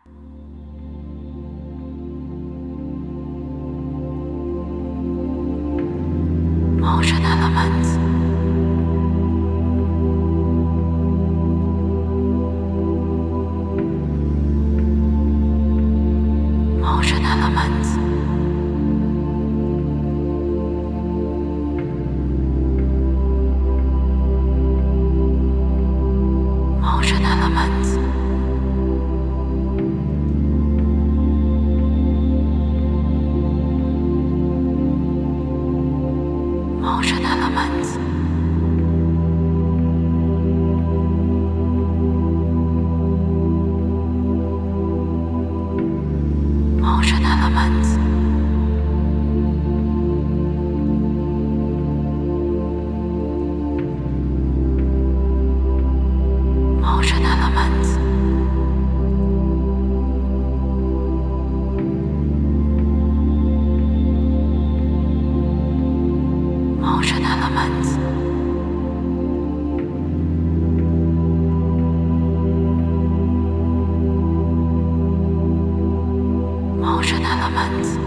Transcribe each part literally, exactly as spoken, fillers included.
Motion elements. Motion elements. Motion elements. Motion elements. Motion elements. Motion elements. Motion elements. Motion elements.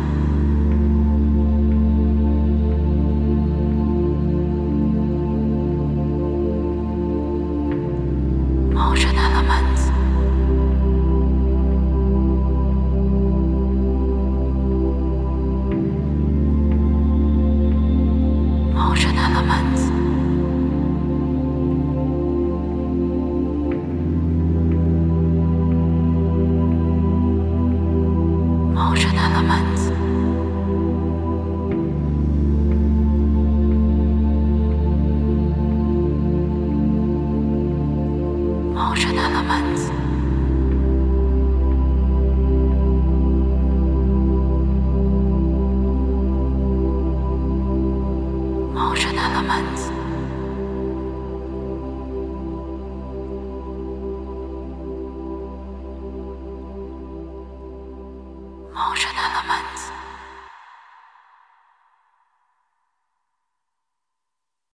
Motion elements. Motion elements. Motion elements. Motion elements. Motion elements. Motion elements.